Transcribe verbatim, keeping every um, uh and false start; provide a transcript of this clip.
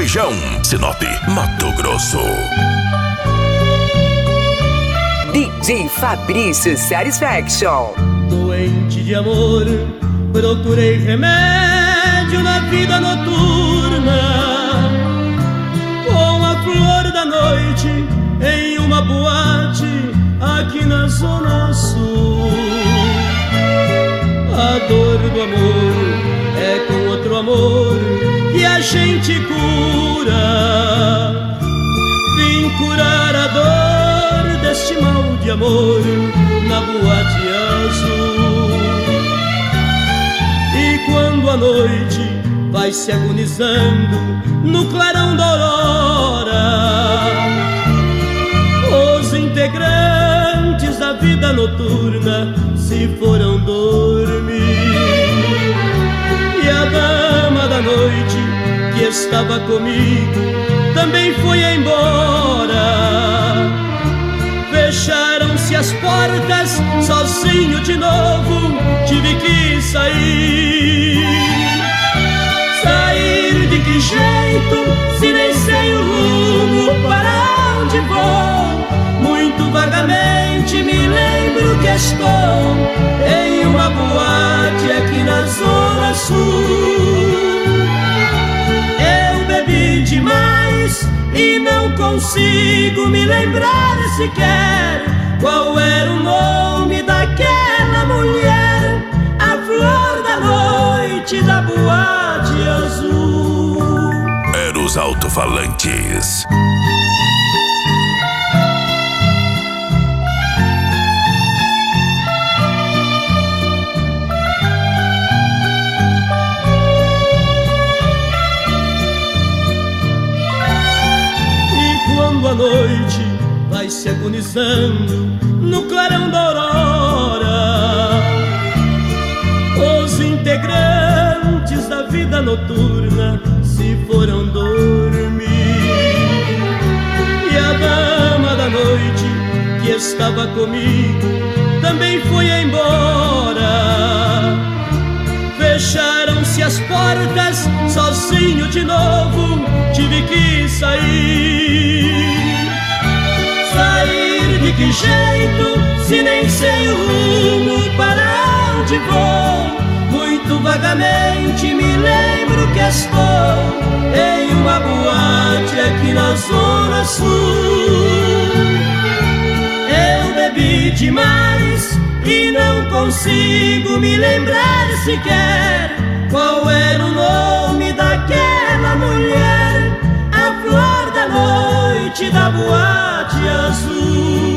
região. Sinop, Mato Grosso. D J Fabrício Satisfaction. Doente de amor, procurei remédio na vida noturna, com a flor da noite em uma boate aqui na Zona Sul. A dor do amor é com outro amor que a gente cura. Vim curar a dor deste mal de amor na boate azul. E quando a noite vai se agonizando no clarão da aurora, os integrantes da vida noturna se foram dormir. E a dama da noite que estava comigo também foi embora. Fecharam-se as portas, sozinho de novo tive que sair. Sair de que jeito, se nem sei o rumo para onde vou? Muito vagamente me lembro que estou em uma boate aqui na Zona Sul. Eu bebi demais e não consigo me lembrar sequer qual era o nome daquela mulher, a flor da noite da boate azul. Eros Alto-Falantes. A noite vai se agonizando no clarão da aurora, os integrantes da vida noturna se foram dormir. E a dama da noite que estava comigo também foi embora. Fecharam-se as portas, sozinho de novo tive que sair. Sair de que jeito, se nem sei o rumo para onde vou? Muito vagamente me lembro que estou em uma boate aqui na Zona Sul. Eu bebi demais e não consigo me lembrar sequer qual era o nome daquela mulher, a flor da noite da boate azul.